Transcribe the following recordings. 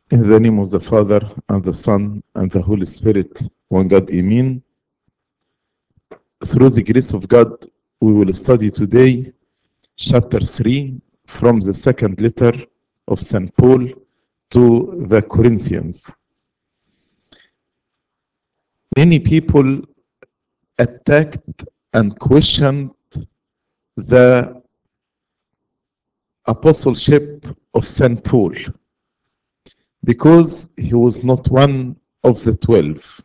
In the name of the Father, and the Son, and the Holy Spirit, one God, Amen. Through the grace of God, we will study today chapter 3 from the second letter of St. Paul to the Corinthians. Many people attacked and questioned the apostleship of St. Paul because he was not one of the 12.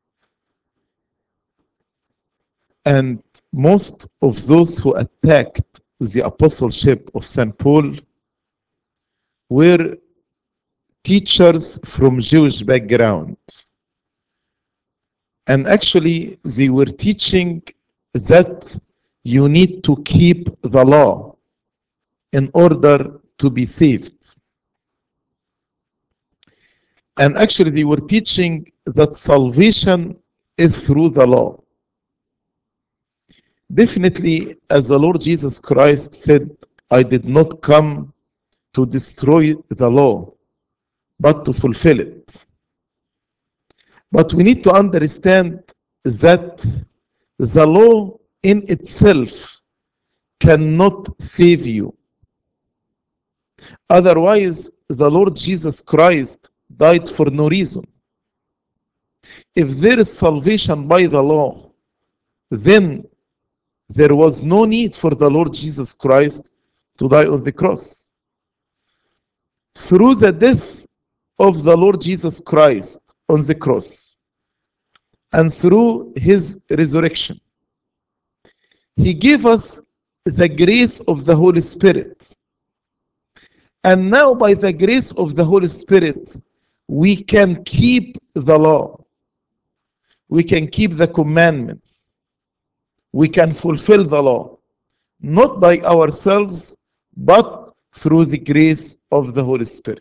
And most of those who attacked the apostleship of St. Paul were teachers from Jewish background. And actually, they were teaching that you need to keep the law in order to be saved. And actually, they were teaching that salvation is through the law. Definitely, as the Lord Jesus Christ said, I did not come to destroy the law, but to fulfill it. But we need to understand that the law in itself cannot save you. Otherwise, the Lord Jesus Christ died for no reason. If there is salvation by the law, then there was no need for the Lord Jesus Christ to die on the cross. Through the death of the Lord Jesus Christ on the cross and through his resurrection, he gave us the grace of the Holy Spirit. And now by the grace of the Holy Spirit, we can keep the law. We can keep the commandments. We can fulfill the law, not by ourselves, but through the grace of the Holy Spirit.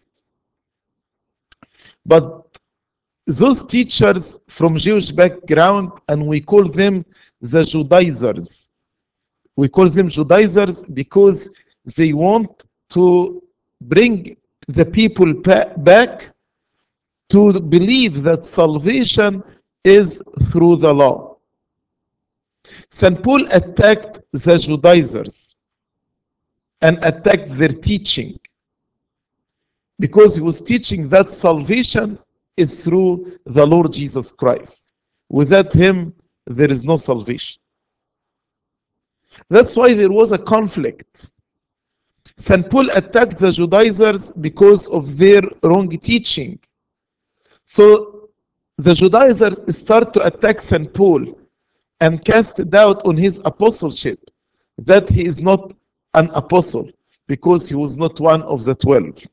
But those teachers from Jewish background, and we call them the Judaizers. We call them Judaizers because they want to bring the people back to believe that salvation is through the law. St. Paul attacked the Judaizers and attacked their teaching because he was teaching that salvation is through the Lord Jesus Christ. Without him, there is no salvation. That's why there was a conflict. St. Paul attacked the Judaizers because of their wrong teaching. So the Judaizers start to attack St. Paul and cast doubt on his apostleship, that he is not an apostle because he was not one of the 12.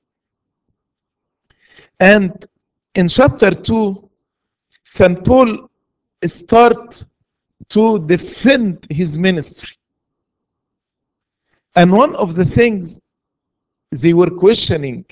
And in chapter 2, St. Paul starts to defend his ministry. And one of the things they were questioning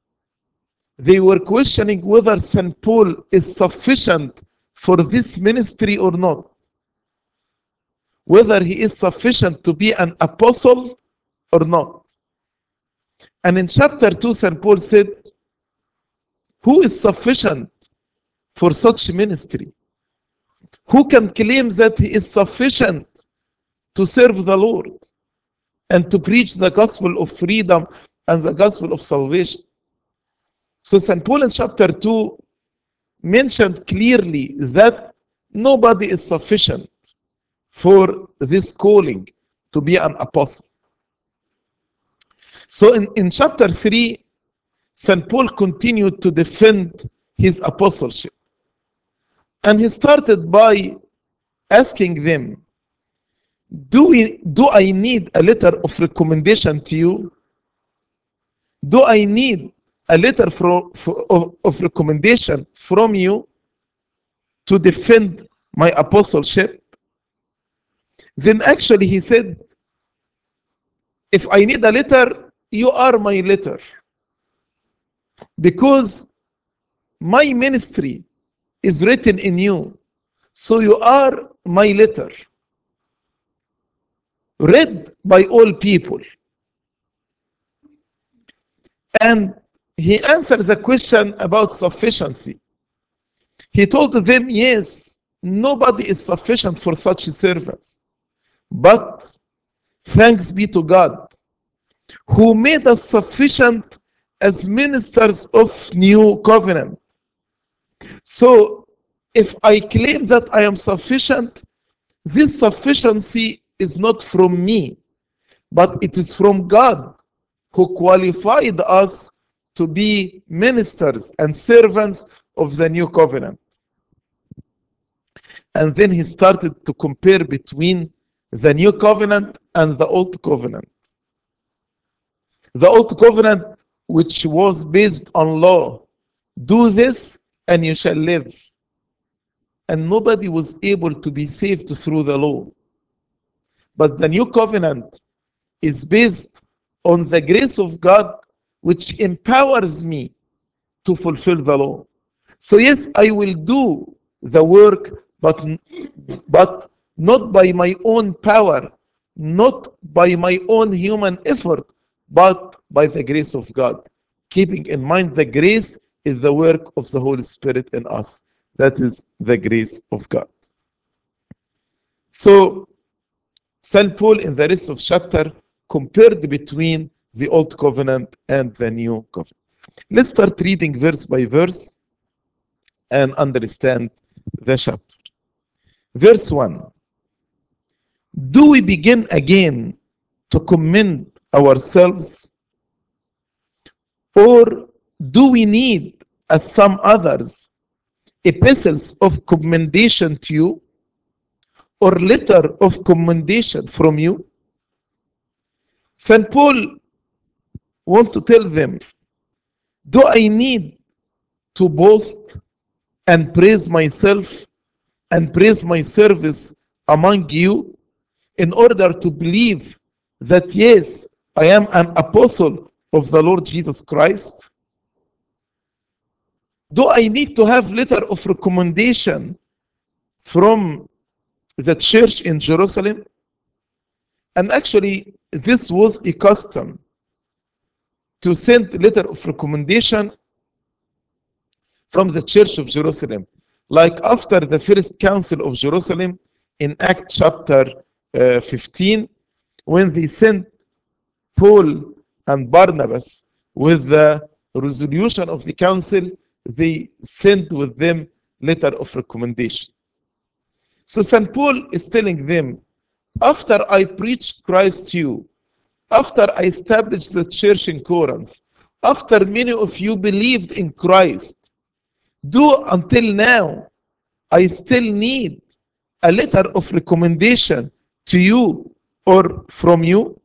whether St. Paul is sufficient for this ministry or not. Whether he is sufficient to be an apostle or not. And in chapter 2, St. Paul said, who is sufficient for such ministry? Who can claim that he is sufficient to serve the Lord and to preach the gospel of freedom and the gospel of salvation? So St. Paul in chapter 2 mentioned clearly that nobody is sufficient for this calling to be an apostle. So in chapter 3, St. Paul continued to defend his apostleship. And he started by asking them, do I need a letter of recommendation to you? Do I need a letter of recommendation from you to defend my apostleship? Then actually he said, if I need a letter, you are my letter. Because my ministry is written in you. So you are my letter, read by all people. And he answered the question about sufficiency. He told them, yes, nobody is sufficient for such a service. But thanks be to God, who made us sufficient as ministers of new covenant. So if I claim that I am sufficient, this sufficiency is not from me, but it is from God, who qualified us to be ministers and servants of the new covenant. And then he started to compare between the new covenant and the old covenant. The old covenant, which was based on law, do this and you shall live. And nobody was able to be saved through the law. But the new covenant is based on the grace of God, which empowers me to fulfill the law. So yes, I will do the work, but not by my own power, not by my own human effort, but by the grace of God. Keeping in mind the grace is the work of the Holy Spirit in us. That is the grace of God. So St. Paul in the rest of chapter compared between the old covenant and the new covenant. Let's start reading verse by verse and understand the chapter. Verse 1. Do we begin again to commend ourselves, or do we need, as some others, epistles of commendation to you, or letter of commendation from you? St. Paul wants to tell them, do I need to boast and praise myself and praise my service among you in order to believe that yes, I am an apostle of the Lord Jesus Christ? Do I need to have letter of recommendation from the church in Jerusalem? And actually, this was a custom to send letter of recommendation from the church of Jerusalem. Like after the first council of Jerusalem in Acts chapter 15, when they sent Paul and Barnabas with the resolution of the council, they sent with them letter of recommendation. So St. Paul is telling them, after I preached Christ to you, after I established the church in Corinth, after many of you believed in Christ, do until now, I still need a letter of recommendation to you or from you?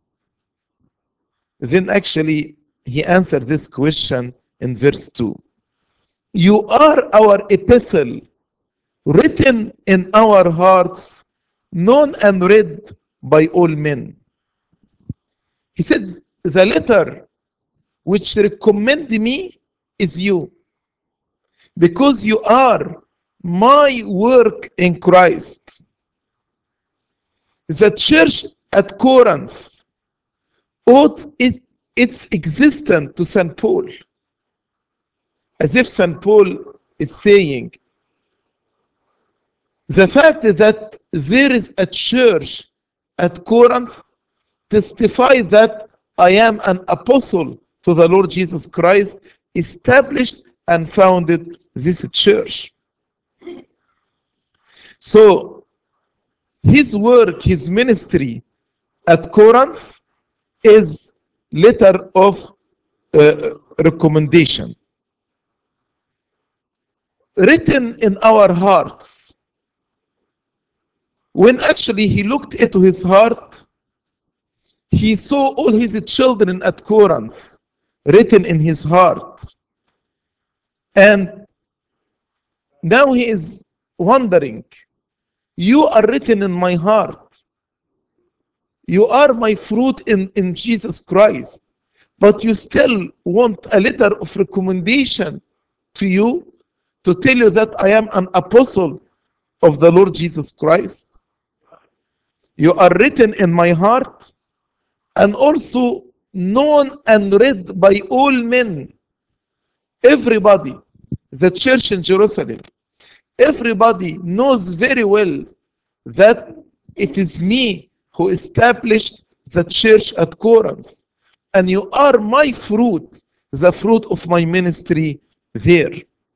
Then actually, he answered this question in verse 2. You are our epistle, written in our hearts, known and read by all men. He said, the letter which recommend me is you, because you are my work in Christ. The church at Corinth owed its existence to St. Paul, as if St. Paul is saying, the fact that there is a church at Corinth testify that I am an apostle to the Lord Jesus Christ, established and founded this church. So his work, his ministry at Corinth is letter of recommendation, written in our hearts. When actually he looked into his heart, he saw all his children at Corinth written in his heart. And now he is wondering, you are written in my heart. You are my fruit in Jesus Christ. But you still want a letter of recommendation to you to tell you that I am an apostle of the Lord Jesus Christ. You are written in my heart and also known and read by all men. Everybody, the church in Jerusalem, everybody knows very well that it is me who established the church at Corinth. And you are my fruit, the fruit of my ministry there.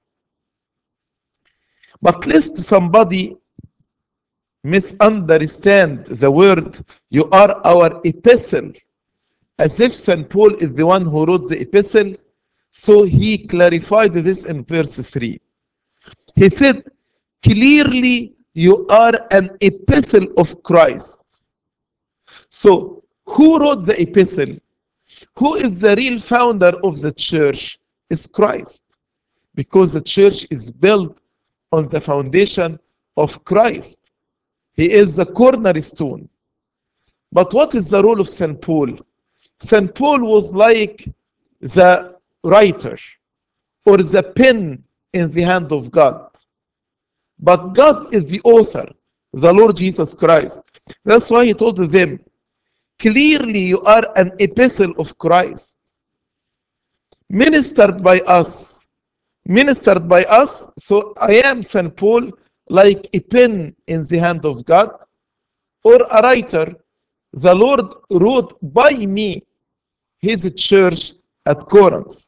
But lest somebody misunderstand the word, you are our epistle, as if St. Paul is the one who wrote the epistle. So he clarified this in verse 3. He said, clearly you are an epistle of Christ. So who wrote the epistle? Who is the real founder of the church? Is Christ. Because the church is built on the foundation of Christ. He is the cornerstone. But what is the role of St. Paul? St. Paul was like the writer or the pen in the hand of God. But God is the author, the Lord Jesus Christ. That's why he told them, clearly you are an epistle of Christ, ministered by us. Ministered by us, so I am St. Paul, like a pen in the hand of God, or a writer. The Lord wrote by me his church at Corinth.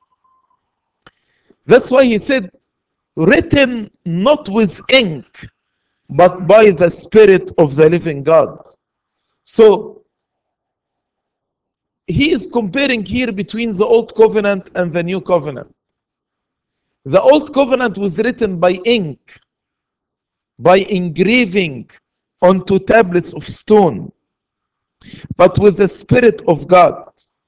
That's why he said, written not with ink, but by the Spirit of the living God. So he is comparing here between the Old Covenant and the New Covenant. The Old Covenant was written by ink, by engraving onto tablets of stone, but with the Spirit of God.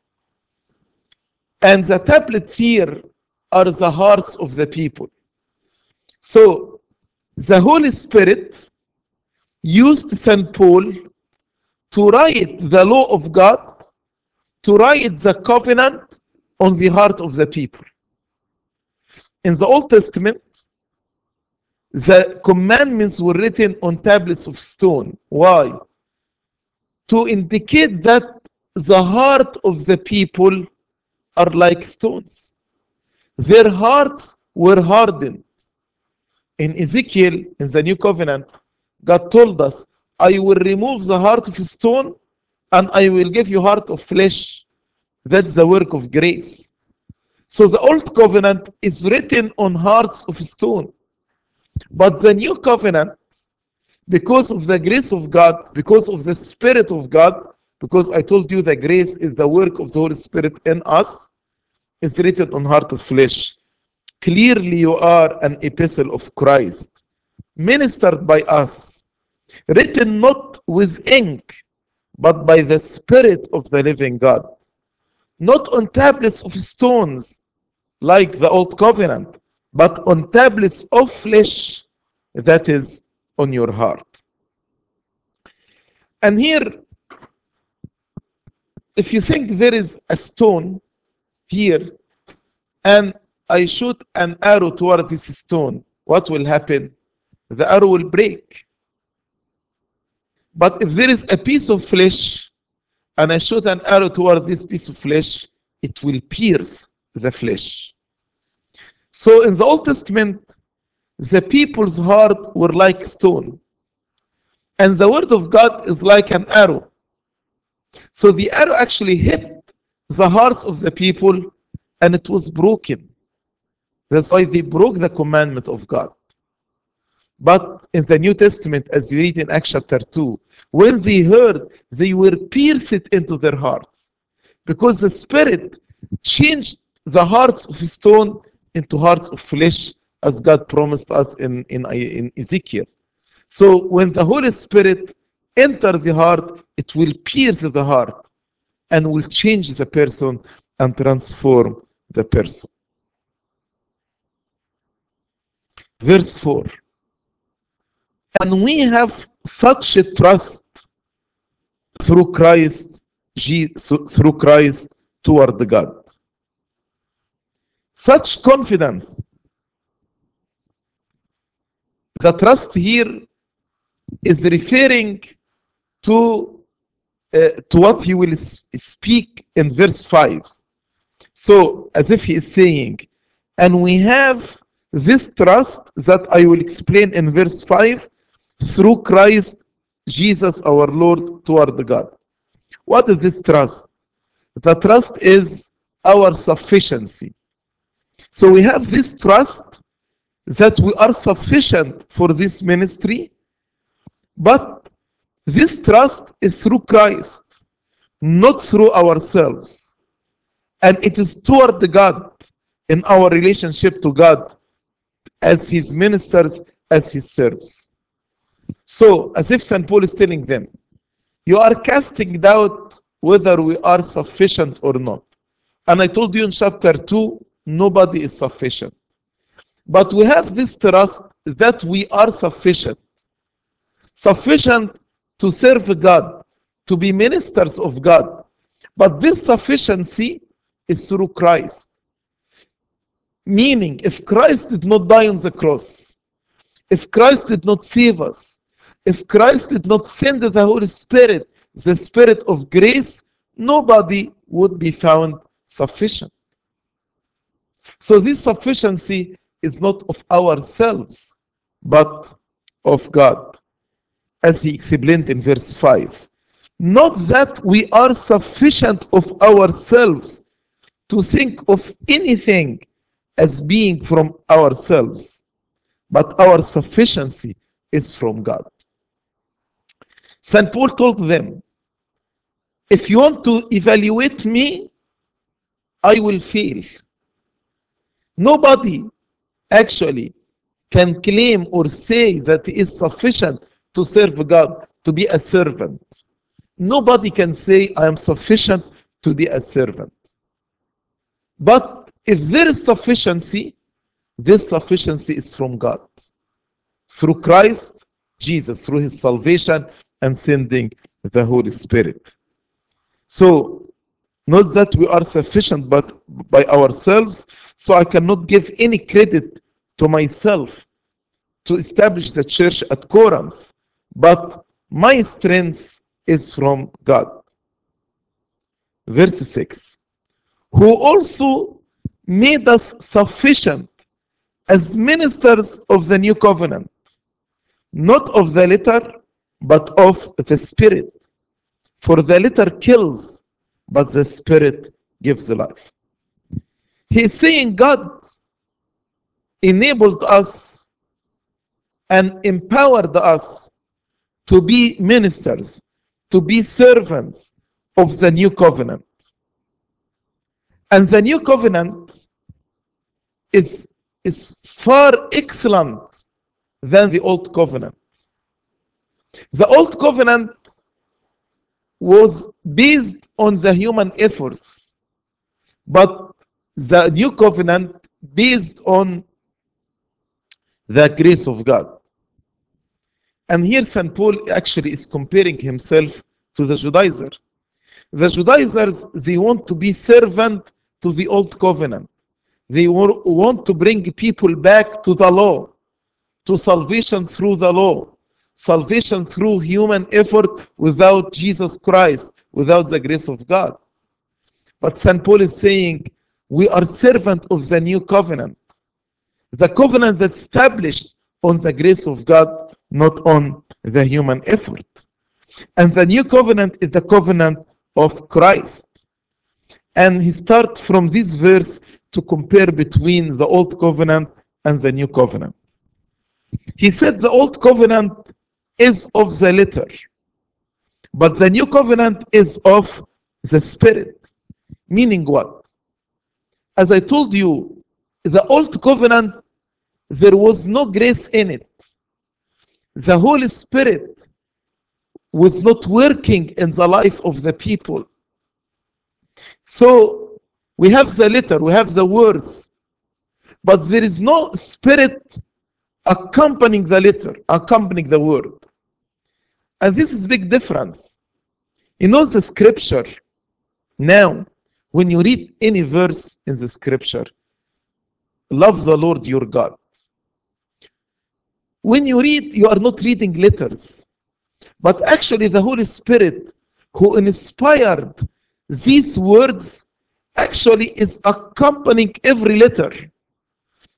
And the tablets here are the hearts of the people. So the Holy Spirit used St. Paul to write the law of God, to write the covenant on the heart of the people. In the Old Testament, the commandments were written on tablets of stone. Why? To indicate that the heart of the people are like stones. Their hearts were hardened. In Ezekiel, in the New Covenant, God told us, I will remove the heart of stone and I will give you heart of flesh. That's the work of grace. So the Old Covenant is written on hearts of stone. But the New Covenant, because of the grace of God, because of the Spirit of God, because I told you the grace is the work of the Holy Spirit in us, is written on heart of flesh. Clearly you are an epistle of Christ, ministered by us, written not with ink, but by the Spirit of the living God. Not on tablets of stones like the Old Covenant, but on tablets of flesh, that is on your heart. And here, if you think there is a stone here, and I shoot an arrow toward this stone, what will happen? The arrow will break. But if there is a piece of flesh, and I shoot an arrow toward this piece of flesh, it will pierce the flesh. So in the Old Testament, the people's heart were like stone. And the word of God is like an arrow. So the arrow actually hit the hearts of the people and it was broken. That's why they broke the commandment of God. But in the New Testament, as you read in Acts chapter 2, when they heard, they were pierced into their hearts. Because the Spirit changed the hearts of stone into hearts of flesh, as God promised us in Ezekiel. So when the Holy Spirit enters the heart, it will pierce the heart and will change the person and transform the person. Verse 4. And we have such a trust through Christ, toward God. Such confidence. The trust here is referring to what he will speak in verse 5. So, as if he is saying, And we have this trust that I will explain in verse 5 through Christ Jesus our Lord toward God. What is this trust? The trust is our sufficiency. So we have this trust that we are sufficient for this ministry, but this trust is through Christ, not through ourselves. And it is toward God, in our relationship to God as his ministers, as his servants. So, as if St. Paul is telling them, you are casting doubt whether we are sufficient or not. And I told you in chapter 2, nobody is sufficient. But we have this trust that we are sufficient. Sufficient to serve God, to be ministers of God. But this sufficiency is through Christ. Meaning, if Christ did not die on the cross, if Christ did not save us, if Christ did not send the Holy Spirit, the Spirit of grace, nobody would be found sufficient. So this sufficiency is not of ourselves, but of God, as he explained in verse 5. Not that we are sufficient of ourselves to think of anything as being from ourselves, but our sufficiency is from God. St. Paul told them, if you want to evaluate me, I will fail. Nobody actually can claim or say that he is sufficient to serve God, to be a servant. Nobody can say, I am sufficient to be a servant. But if there is sufficiency, this sufficiency is from God. Through Christ Jesus, through his salvation and sending the Holy Spirit. So, not that we are sufficient but by ourselves, so I cannot give any credit to myself to establish the church at Corinth, but my strength is from God. Verse 6, who also made us sufficient as ministers of the new covenant, not of the letter, but of the Spirit. For the letter kills, but the Spirit gives life. He is saying God enabled us and empowered us to be ministers, to be servants of the new covenant. And the new covenant is far excellent than the old covenant. The old covenant was based on the human efforts, but the new covenant based on the grace of God. And here St. Paul actually is comparing himself to the Judaizer. The Judaizers, they want to be servant to the old covenant. They want to bring people back to the law, to salvation through the law, salvation through human effort without Jesus Christ, without the grace of God. But St. Paul is saying, we are servant of the new covenant. The covenant that's established on the grace of God, not on the human effort. And the new covenant is the covenant of Christ. And he starts from this verse to compare between the old covenant and the new covenant. He said the old covenant is of the letter, but the new covenant is of the Spirit. Meaning what? As I told you, the old covenant, there was no grace in it. The Holy Spirit was not working in the life of the people. So we have the letter, we have the words, but there is no Spirit accompanying the letter, accompanying the word. And this is a big difference. You know the scripture, now, when you read any verse in the scripture, love the Lord your God. When you read, you are not reading letters, but actually the Holy Spirit who inspired these words actually is accompanying every letter.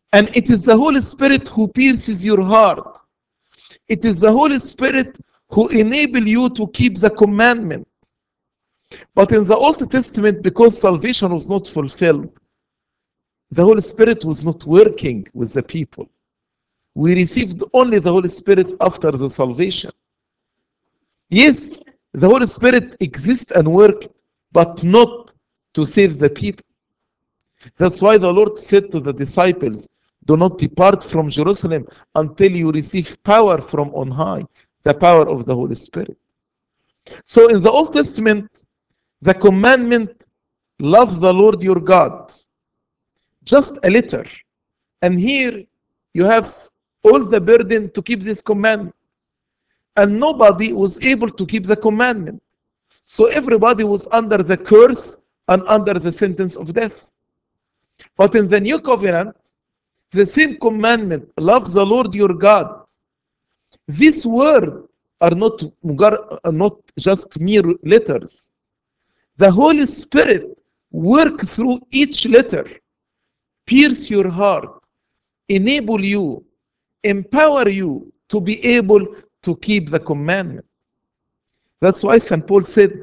And it is the Holy Spirit who pierces your heart. It is the Holy Spirit who enable you to keep the commandment. But in the Old Testament, because salvation was not fulfilled, the Holy Spirit was not working with the people. We received only the Holy Spirit after the salvation. Yes, the Holy Spirit exists and works, but not to save the people. That's why the Lord said to the disciples, do not depart from Jerusalem until you receive power from on high, the power of the Holy Spirit. So in the Old Testament, the commandment, love the Lord your God, just a letter. And here you have all the burden to keep this commandment. And nobody was able to keep the commandment. So everybody was under the curse and under the sentence of death. But in the new covenant, the same commandment, love the Lord your God. These words are not just mere letters. The Holy Spirit works through each letter, pierce your heart, enable you, empower you to be able to keep the commandment. That's why St. Paul said,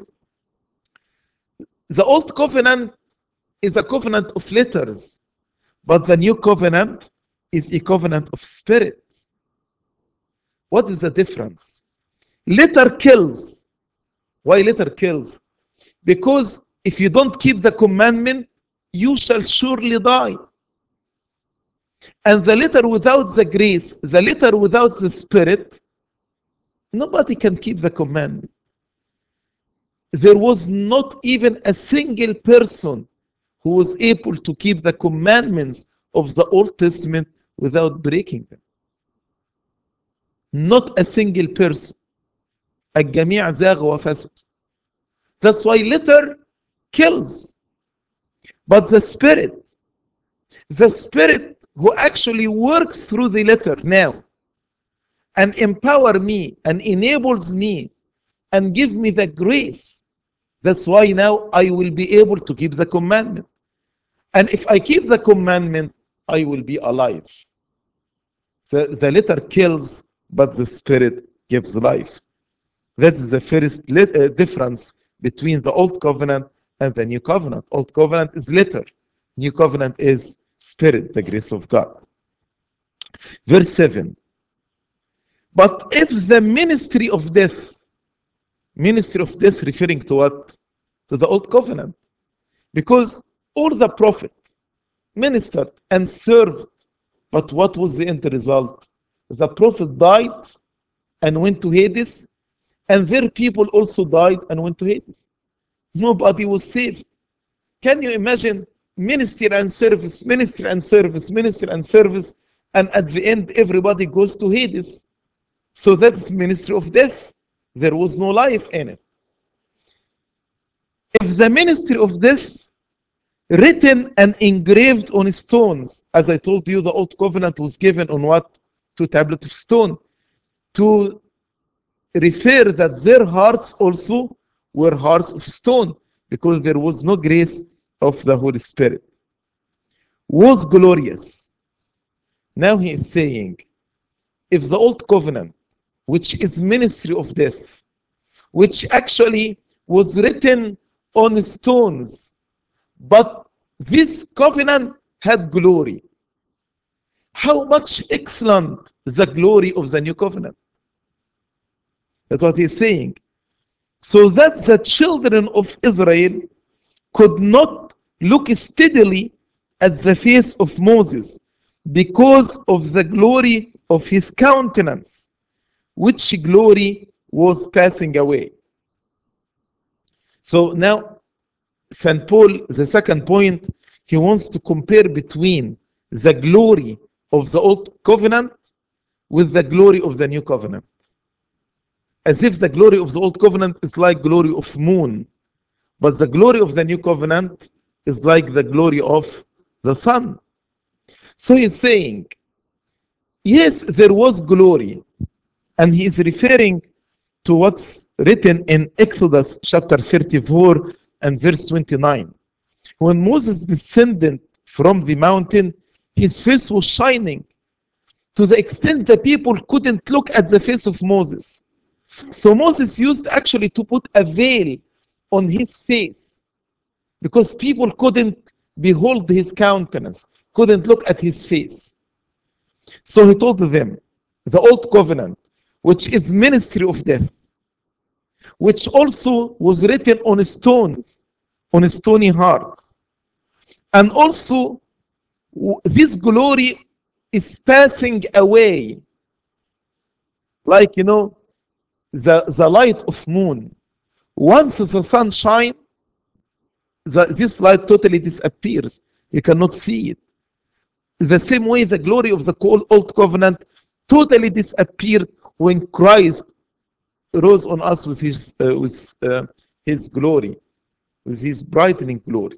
the old covenant is a covenant of letters, but the new covenant is a covenant of spirit. What is the difference? Letter kills. Why letter kills? Because if you don't keep the commandment, you shall surely die. And the letter without the grace, the letter without the spirit, nobody can keep the commandment. There was not even a single person who was able to keep the commandments of the Old Testament without breaking them. Not a single person. الجميع زاغ وفسد. That's why letter kills. But the spirit who actually works through the letter now and empower me and enables me and give me the grace. That's why now I will be able to keep the commandment. And if I keep the commandment, I will be alive. So the letter kills, but the spirit gives life. That is the first difference between the old covenant and the new covenant. Old covenant is letter. New covenant is spirit, the grace of God. Verse 7. But if the ministry of death referring to what? To the old covenant. Because all the prophet ministered and served, but what was the end result? The prophet died and went to Hades, and their people also died and went to Hades. Nobody was saved. Can you imagine ministry and service, ministry and service, ministry and service, and at the end everybody goes to Hades? So that's ministry of death. There was no life in it. If the ministry of death written and engraved on stones, as I told you, the old covenant was given on what? Two tablets of stone, to refer that their hearts also were hearts of stone, because there was no grace of the Holy Spirit. Was glorious. Now he is saying, if the old covenant, which is ministry of death, which actually was written on stones, but this covenant had glory, how much excellent the glory of the new covenant. That's what he's saying. So that the children of Israel could not look steadily at the face of Moses because of the glory of his countenance, which glory was passing away. So now St. Paul, the second point, he wants to compare between the glory of the old covenant with the glory of the new covenant. As if the glory of the old covenant is like glory of moon, but the glory of the new covenant is like the glory of the sun. So he's saying, yes, there was glory, and he is referring to what's written in Exodus chapter 34 and verse 29. When Moses descended from the mountain, his face was shining to the extent the people couldn't look at the face of Moses. So Moses used actually to put a veil on his face because people couldn't behold his countenance, couldn't look at his face. So he told them, the old covenant, which is ministry of death, which also was written on stones, on stony hearts. And also, this glory is passing away. Like, the light of moon. Once the sun shines, this light totally disappears. You cannot see it. The same way the glory of the old covenant totally disappeared when Christ rose on us with his glory, with his brightening glory.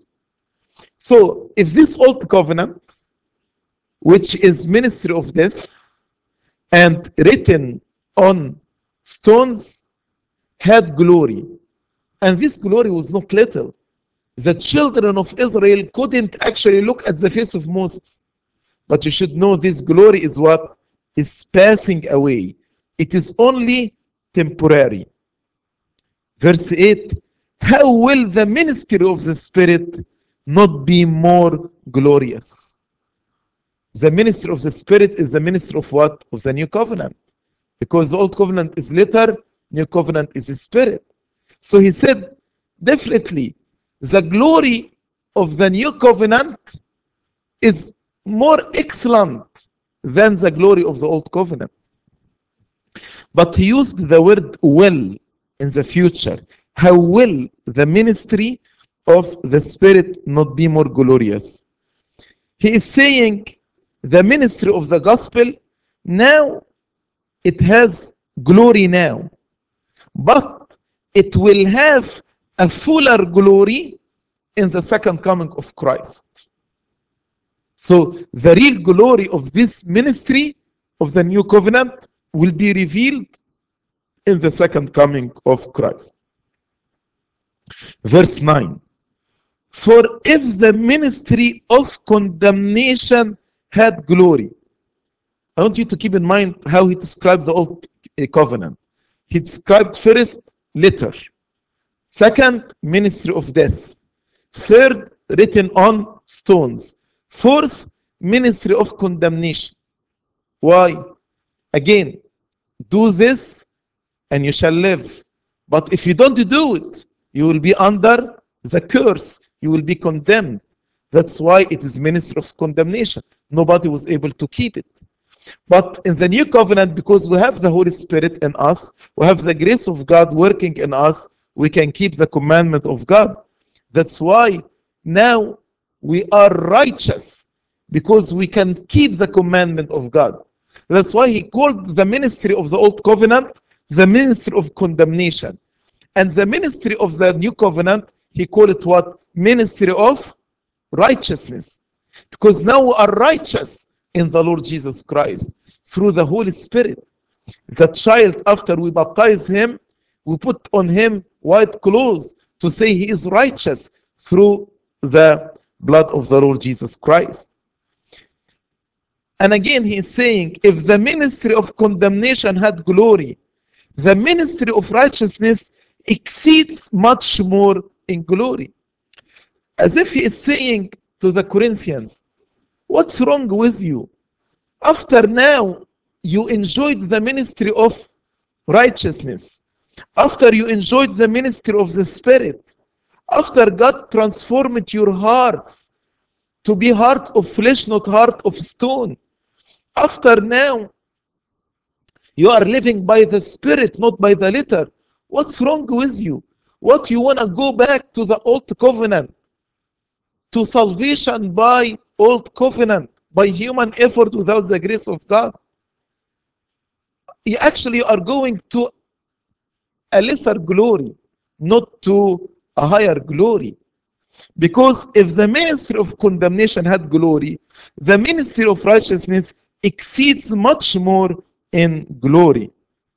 So if this old covenant, which is ministry of death and written on stones, had glory, and this glory was not little, the children of Israel couldn't actually look at the face of Moses. But you should know this glory is what is passing away. It is only temporary. Verse 8, how will the ministry of the Spirit not be more glorious? The ministry of the Spirit is the ministry of what? Of the new covenant. Because the old covenant is letter, new covenant is the Spirit. So he said, definitely, the glory of the new covenant is more excellent than the glory of the old covenant. But he used the word will in the future. How will the ministry of the Spirit not be more glorious? He is saying the ministry of the gospel now, it has glory now, but it will have a fuller glory in the second coming of Christ. So the real glory of this ministry of the new covenant will be revealed in the second coming of Christ. Verse 9. For if the ministry of condemnation had glory, I want you to keep in mind how he described the old covenant. He described first letter, second ministry of death, third written on stones, fourth ministry of condemnation. Why? Again, do this and you shall live. But if you don't do it, you will be under the curse. You will be condemned. That's why it is ministry of condemnation. Nobody was able to keep it. But in the new covenant, because we have the Holy Spirit in us, we have the grace of God working in us, we can keep the commandment of God. That's why now we are righteous, because we can keep the commandment of God. That's why he called the ministry of the old covenant the ministry of condemnation. And the ministry of the new covenant, he called it what? Ministry of righteousness. Because now we are righteous in the Lord Jesus Christ through the Holy Spirit. The child, after we baptize him, we put on him white clothes to say he is righteous through the blood of the Lord Jesus Christ. And again, he is saying, if the ministry of condemnation had glory, the ministry of righteousness exceeds much more in glory. As if he is saying to the Corinthians, what's wrong with you? After now, you enjoyed the ministry of righteousness. After you enjoyed the ministry of the Spirit. After God transformed your hearts to be heart of flesh, not heart of stone. After now, you are living by the Spirit, not by the letter. What's wrong with you? What you want to go back to the old covenant, to salvation by old covenant, by human effort without the grace of God? You actually are going to a lesser glory, not to a higher glory. Because if the ministry of condemnation had glory, the ministry of righteousness exceeds much more in glory.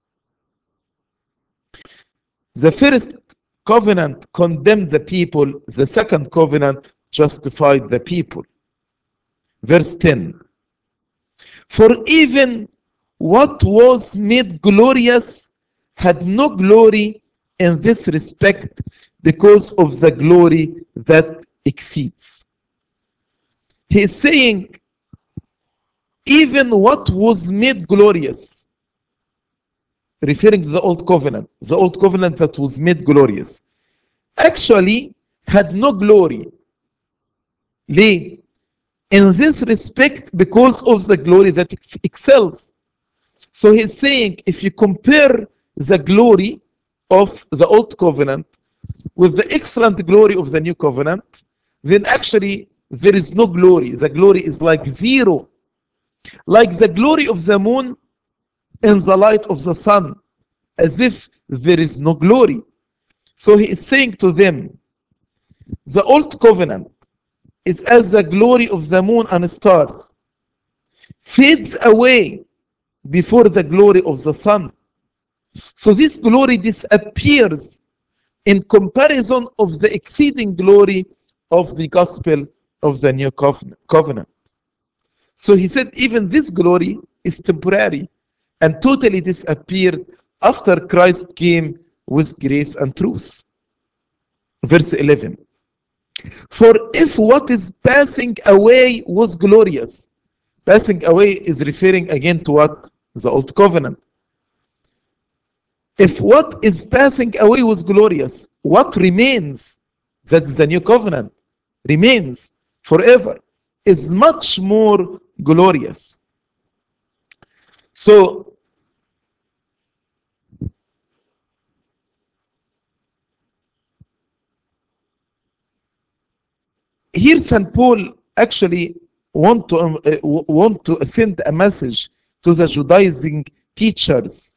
The first covenant condemned the people, the second covenant justified the people. Verse 10. For even what was made glorious had no glory in this respect because of the glory that exceeds. He is saying, even what was made glorious, referring to the old covenant that was made glorious, actually had no glory. ليه? In this respect, because of the glory that excels. So he's saying, if you compare the glory of the old covenant with the excellent glory of the new covenant, then actually there is no glory. The glory is like zero. Like the glory of the moon in the light of the sun, as if there is no glory. So he is saying to them, the old covenant is as the glory of the moon and stars fades away before the glory of the sun. So this glory disappears in comparison of the exceeding glory of the gospel of the new covenant. So he said, even this glory is temporary and totally disappeared after Christ came with grace and truth. Verse 11. For if what is passing away was glorious, passing away is referring again to what? The old covenant. If what is passing away was glorious, what remains, that's the new covenant, remains forever, is much more glorious. So, here St. Paul actually want to send a message to the Judaizing teachers,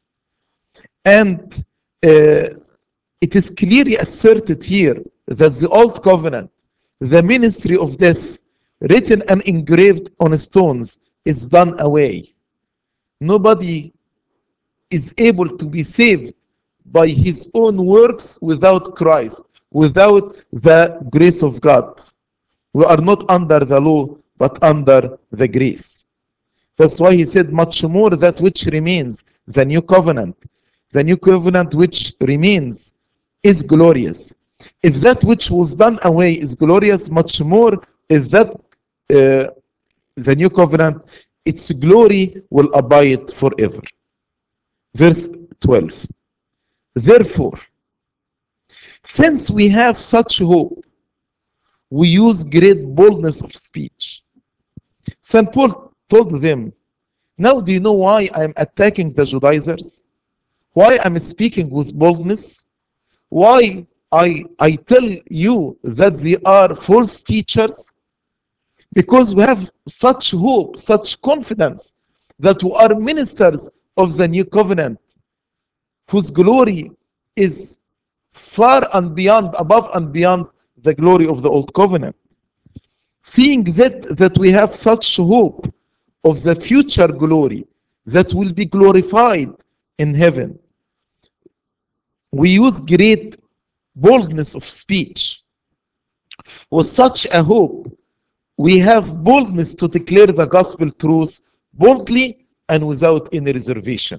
and it is clearly asserted here that the old covenant, the ministry of death, written and engraved on stones, is done away. Nobody is able to be saved by his own works without Christ, without the grace of God. We are not under the law, but under the grace. That's why he said, much more that which remains, the new covenant. The new covenant which remains is glorious. If that which was done away is glorious, much more is that the new covenant, its glory will abide forever. Verse 12. Therefore, since we have such hope, we use great boldness of speech. St. Paul told them, now do you know why I'm attacking the Judaizers? Why I'm speaking with boldness? Why I tell you that they are false teachers? Because we have such hope, such confidence that we are ministers of the new covenant, whose glory is far and beyond, above and beyond the glory of the old covenant. Seeing that we have such hope of the future glory that will be glorified in heaven, we use great boldness of speech. With such a hope, we have boldness to declare the gospel truth boldly and without any reservation.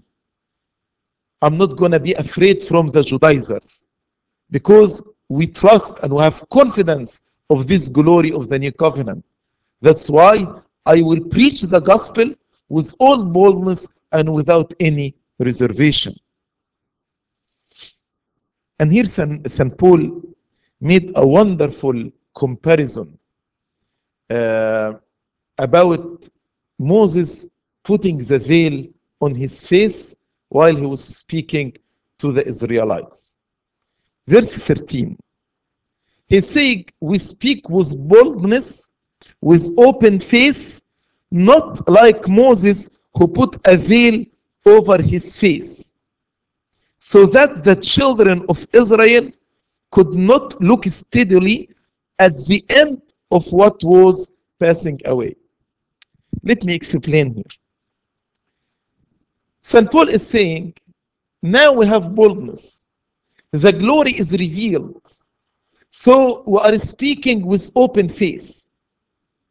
I'm not going to be afraid from the Judaizers because we trust and we have confidence of this glory of the new covenant. That's why I will preach the gospel with all boldness and without any reservation. And here St. Paul made a wonderful comparison about Moses putting the veil on his face while he was speaking to the Israelites. Verse 13. He's saying, we speak with boldness, with open face, not like Moses who put a veil over his face, so that the children of Israel could not look steadily at the end of what was passing away. Let me explain here. St. Paul is saying, now we have boldness. The glory is revealed. So we are speaking with open face.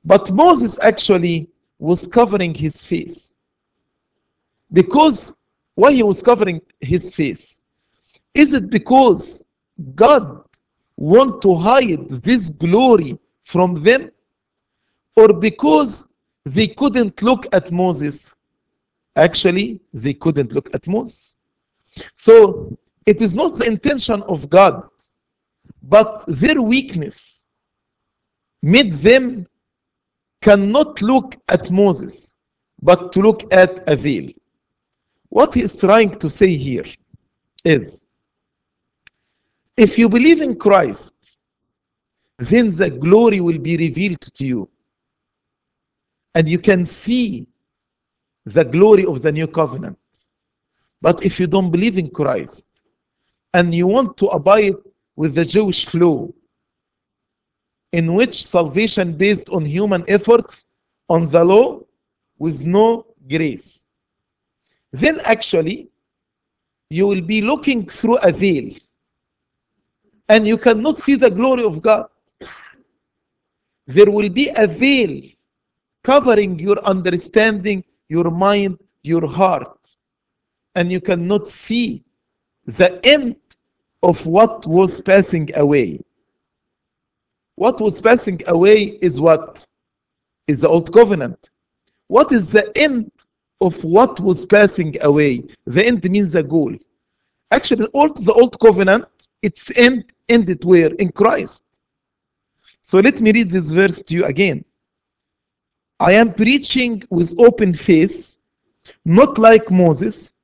But Moses actually was covering his face. Because why he was covering his face? Is it because God want to hide this glory from them? Or because they couldn't look at Moses? Actually, they couldn't look at Moses. So it is not the intention of God, but their weakness made them cannot look at Moses, but to look at a veil. What he is trying to say here is, if you believe in Christ, then the glory will be revealed to you. And you can see the glory of the new covenant. But if you don't believe in Christ, and you want to abide with the Jewish law, in which salvation based on human efforts, on the law, with no grace, then actually you will be looking through a veil, and you cannot see the glory of God. There will be a veil covering your understanding, your mind, your heart, and you cannot see the end of what was passing away. What was passing away is what? Is the old covenant. What is the end of what was passing away? The end means the goal. Actually, the old covenant, its end ended where? In Christ. So let me read this verse to you again. I am preaching with open face, not like Moses,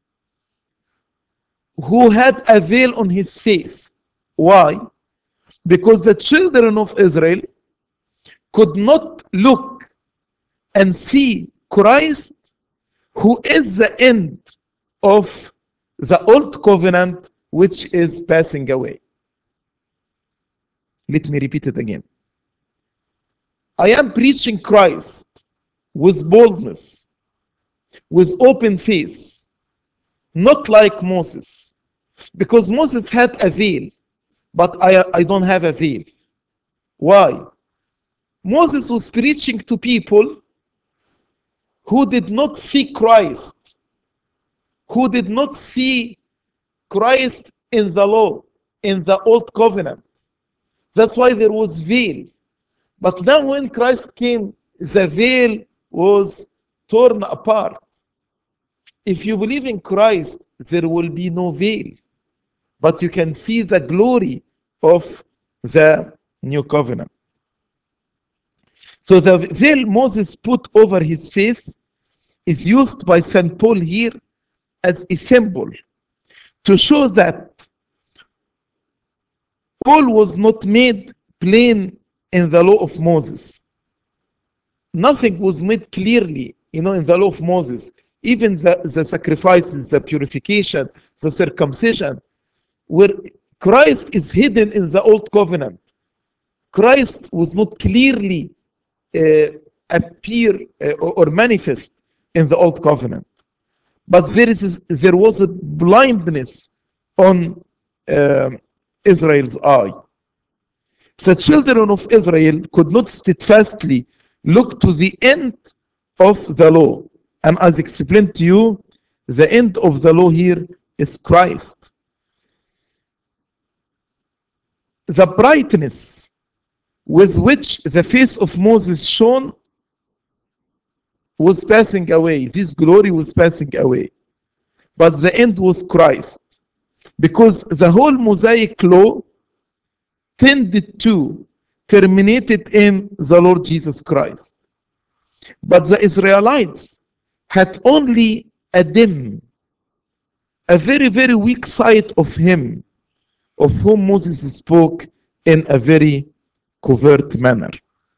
who had a veil on his face. Why? Because the children of Israel could not look and see Christ, who is the end of the old covenant, which is passing away. Let me repeat it again. I am preaching Christ with boldness, with open face, not like Moses. Because Moses had a veil, but I don't have a veil. Why? Moses was preaching to people who did not see Christ, who did not see Christ in the law, in the old covenant. That's why there was veil. But now when Christ came, the veil was torn apart. If you believe in Christ, there will be no veil, but you can see the glory of the new covenant. So the veil Moses put over his face is used by St. Paul here as a symbol to show that Paul was not made plain in the law of Moses. Nothing was made clearly, in the law of Moses. Even the sacrifices, the purification, the circumcision, where Christ is hidden in the old covenant. Christ was not clearly appear or manifest in the old covenant. But there was a blindness on Israel's eye. The children of Israel could not steadfastly look to the end of the law. And as explained to you, the end of the law here is Christ. The brightness with which the face of Moses shone was passing away. This glory was passing away. But the end was Christ. Because the whole Mosaic law tended to terminate it in the Lord Jesus Christ. But the Israelites had only a dim, a very, very weak sight of him, of whom Moses spoke in a very covert manner.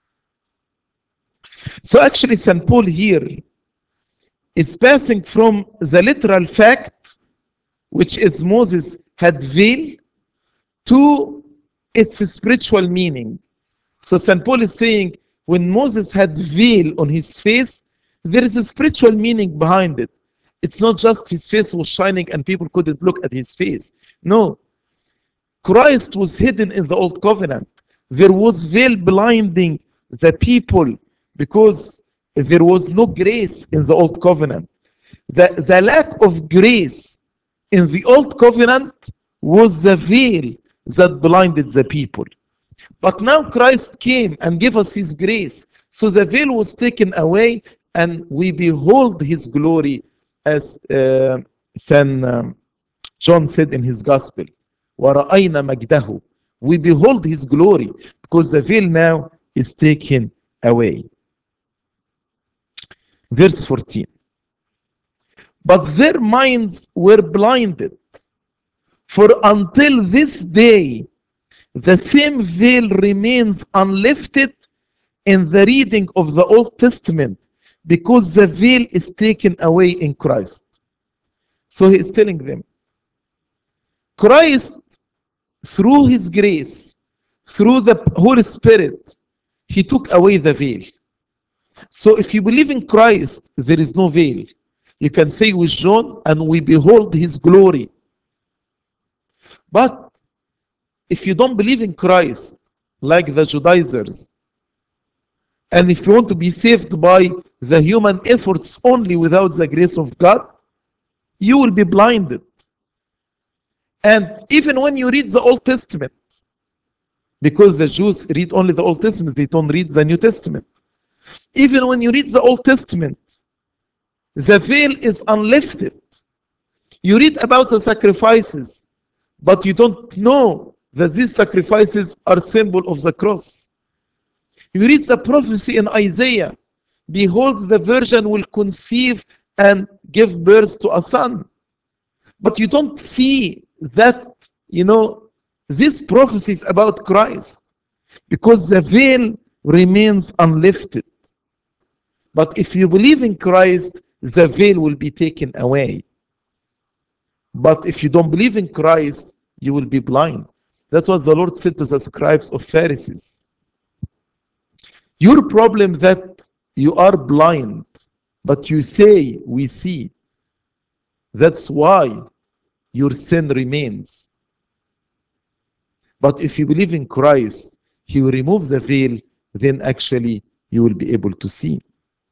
So actually, St. Paul here is passing from the literal fact, which is Moses had veil, to its spiritual meaning. So St. Paul is saying, when Moses had veil on his face, there is a spiritual meaning behind it. It's not just his face was shining and people couldn't look at his face. No. Christ was hidden in the old covenant. There was veil blinding the people because there was no grace in the old covenant. The lack of grace in the old covenant was the veil that blinded the people. But now Christ came and gave us his grace. So the veil was taken away and we behold his glory, as St. John said in his gospel. وَرَأَيْنَا مَجْدَهُ. We behold his glory because the veil now is taken away. Verse 14. But their minds were blinded, for until this day the same veil remains unlifted in the reading of the Old Testament, because the veil is taken away in Christ. So he is telling them, Christ, through his grace, through the Holy Spirit, he took away the veil. So if you believe in Christ, there is no veil. You can say with John, and we behold his glory. But if you don't believe in Christ, like the Judaizers, and if you want to be saved by the human efforts only without the grace of God, you will be blinded. And even when you read the Old Testament, because the Jews read only the Old Testament, they don't read the New Testament. Even when you read the Old Testament, the veil is unlifted. You read about the sacrifices, but you don't know that these sacrifices are symbol of the cross. You read the prophecy in Isaiah, behold, the virgin will conceive and give birth to a son. But you don't see that, this prophecy is about Christ, because the veil remains unlifted. But if you believe in Christ, the veil will be taken away. But if you don't believe in Christ, you will be blind. That's what the Lord said to the scribes of Pharisees. Your problem that you are blind, but you say we see. That's why your sin remains. But if you believe in Christ, he will remove the veil, then actually you will be able to see.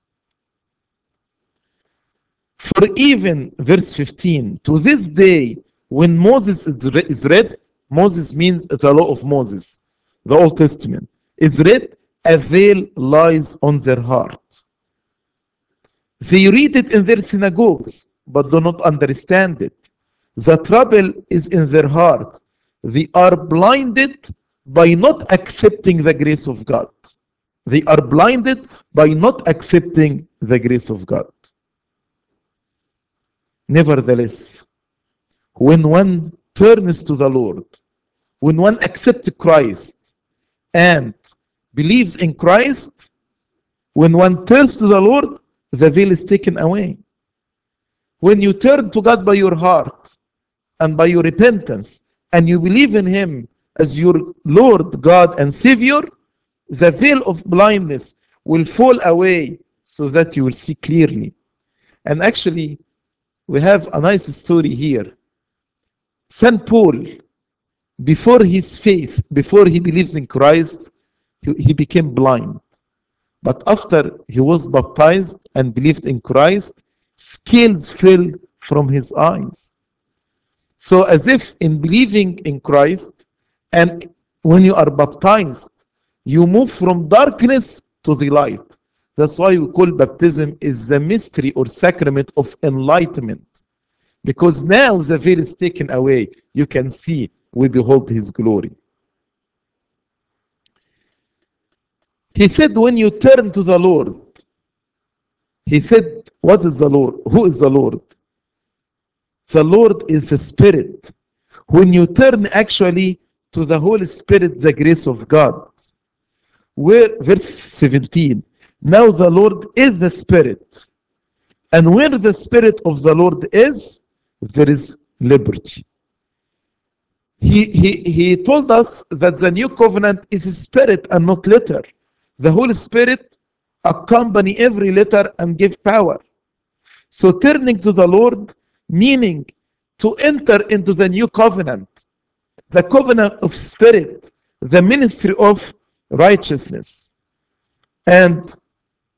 For even, verse 15, to this day, when Moses is read, Moses means the law of Moses, the Old Testament, is read, a veil lies on their heart. They read it in their synagogues, but do not understand it. The trouble is in their heart. They are blinded by not accepting the grace of God. They are blinded by not accepting the grace of God. Nevertheless, when one turns to the Lord, when one accepts Christ and believes in Christ, when one turns to the Lord, the veil is taken away. When you turn to God by your heart and by your repentance, and you believe in him as your Lord, God, and Savior, the veil of blindness will fall away so that you will see clearly. And actually, we have a nice story here. St. Paul, before his faith, before he believes in Christ, he became blind. But after he was baptized and believed in Christ, scales fell from his eyes. So as if in believing in Christ, and when you are baptized, you move from darkness to the light. That's why we call baptism is the mystery or sacrament of enlightenment. Because now the veil is taken away. You can see, we behold his glory. He said, when you turn to the Lord, he said, what is the Lord? Who is the Lord? The Lord is the Spirit. When you turn actually to the Holy Spirit, the grace of God. Where, verse 17, now the Lord is the Spirit. And where the Spirit of the Lord is, there is liberty. He told us that the new covenant is a spirit and not letter. The Holy Spirit accompany every letter and give power. So turning to the Lord, meaning to enter into the new covenant, the covenant of spirit, the ministry of righteousness. And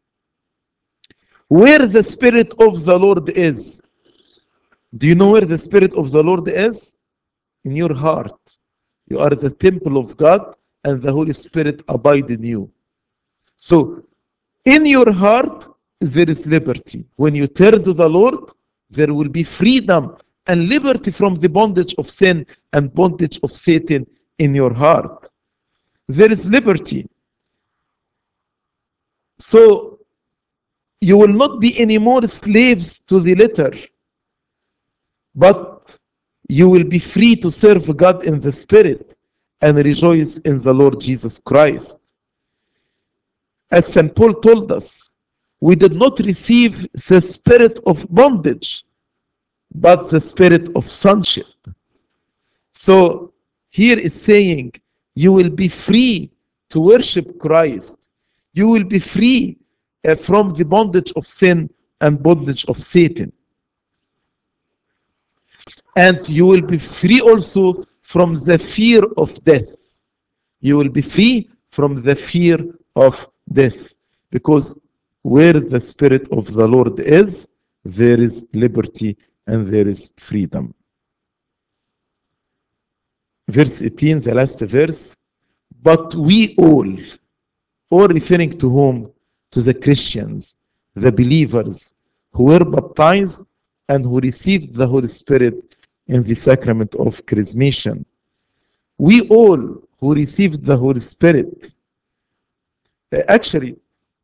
Where the Spirit of the Lord is. Do you know where the Spirit of the Lord is? In your heart. You are the temple of God, and the Holy Spirit abide in you. So, in your heart, there is liberty. When you turn to the Lord, there will be freedom and liberty from the bondage of sin and bondage of Satan in your heart. There is liberty. So, you will not be any more slaves to the letter, but you will be free to serve God in the Spirit and rejoice in the Lord Jesus Christ. As St. Paul told us, we did not receive the spirit of bondage, but the spirit of sonship. So here is saying you will be free to worship Christ. You will be free from the bondage of sin and bondage of Satan. And you will be free also from the fear of death. You will be free from the fear of death. Because where the Spirit of the Lord is, there is liberty and there is freedom. Verse 18, the last verse. But we all referring to whom? To the Christians, the believers who were baptized and who received the Holy Spirit in the sacrament of chrismation. We all who received the Holy Spirit, actually,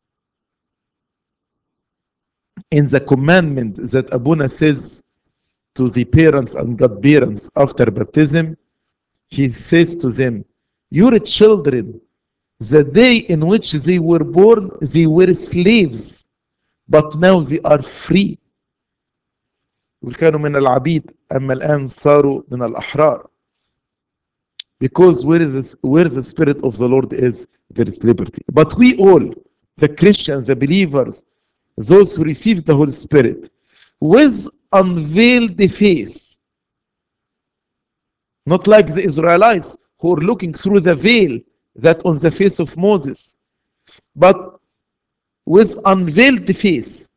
in the commandment that Abuna says to the parents and godparents after baptism, he says to them, your children, the day in which they were born, they were slaves, but now they are free. وكانوا من العبيد أما الآن صاروا من الأحرار. Because where the Spirit of the Lord is, there is liberty. But we all, the Christians, the believers, those who received the Holy Spirit, with unveiled face, not like the Israelites who are looking through the veil that on the face of Moses, but with unveiled face,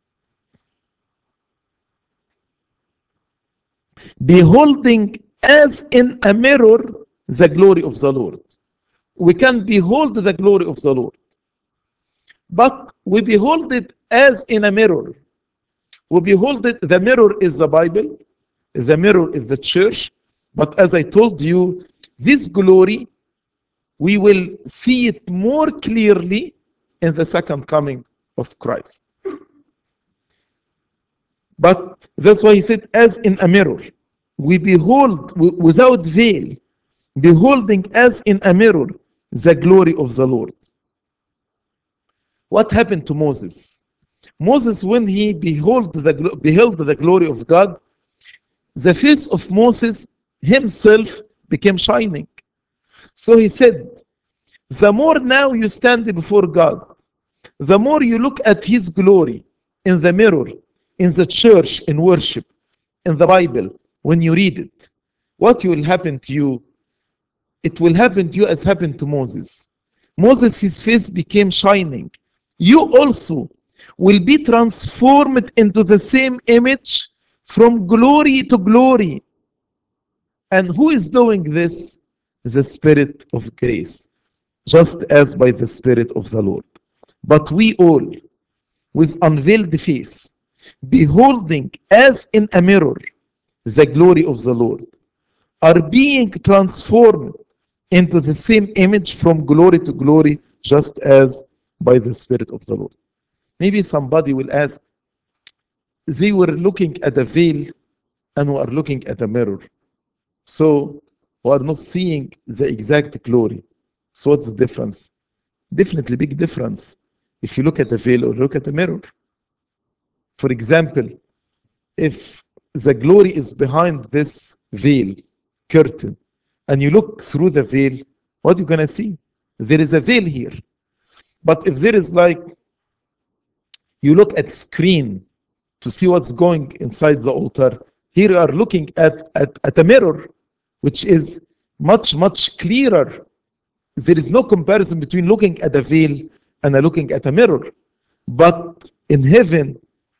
beholding as in a mirror the glory of the Lord. We can behold the glory of the Lord, but we behold it as in a mirror. We behold it, the mirror is the Bible, the mirror is the church, but as I told you, this glory, we will see it more clearly in the second coming of Christ. But that's why he said, as in a mirror. We behold without veil, beholding as in a mirror the glory of the Lord. What happened to Moses? Moses, when he beheld the glory of God, the face of Moses himself became shining. So he said, the more now you stand before God, the more you look at his glory in the mirror, in the church, in worship, in the Bible, when you read it, what will happen to you? It will happen to you as happened to Moses. Moses, his face became shining. You also will be transformed into the same image from glory to glory. And who is doing this? The Spirit of grace, just as by the Spirit of the Lord. But we all, with unveiled face, beholding as in a mirror the glory of the Lord, are being transformed into the same image from glory to glory, just as by the Spirit of the Lord. Maybe somebody will ask, they were looking at a veil and we are looking at a mirror. So we are not seeing the exact glory. So what's the difference? Definitely big difference if you look at the veil or look at the mirror. For example, if the glory is behind this veil, curtain, and you look through the veil, what are you going to see? There is a veil here. But if there is like, you look at screen to see what's going inside the altar, here you are looking at a mirror, which is much, much clearer. There is no comparison between looking at a veil and looking at a mirror. But in heaven,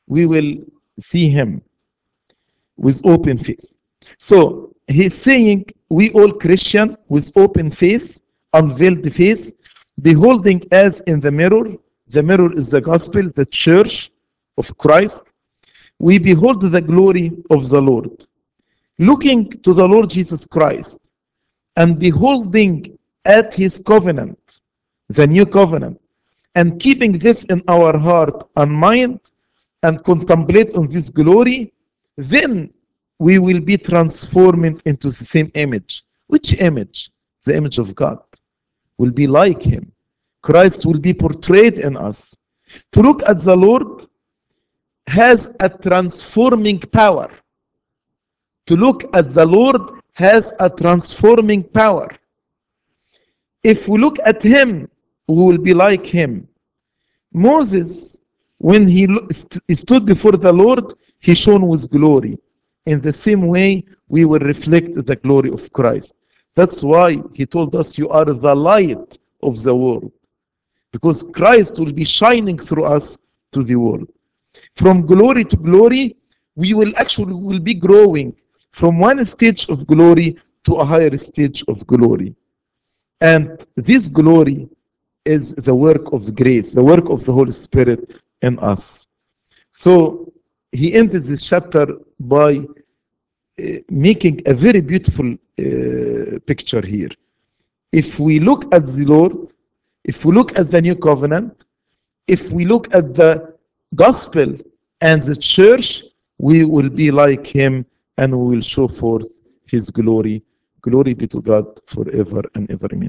we will see him with open face. So he's saying, we all Christian with open face, unveiled face, beholding as in the mirror is the gospel, the church of Christ. We behold the glory of the Lord, looking to the Lord Jesus Christ and beholding at his covenant, the new covenant, and keeping this in our heart and mind and contemplate on this glory, then we will be transformed into the same image. Which image? The image of God. Will be like him. Christ will be portrayed in us. To look at the Lord has a transforming power. To look at the Lord has a transforming power. If we look at him, we will be like him. Moses, when he stood before the Lord, he shone with glory. In the same way, we will reflect the glory of Christ. That's why he told us, you are the light of the world. Because Christ will be shining through us to the world. From glory to glory, we will be growing from one stage of glory to a higher stage of glory. And this glory is the work of grace, the work of the Holy Spirit in us. So he ended this chapter by making a very beautiful picture here. If we look at the Lord, if we look at the new covenant, if we look at the gospel and the church, we will be like him and we will show forth his glory. Glory be to God forever and ever. Amen.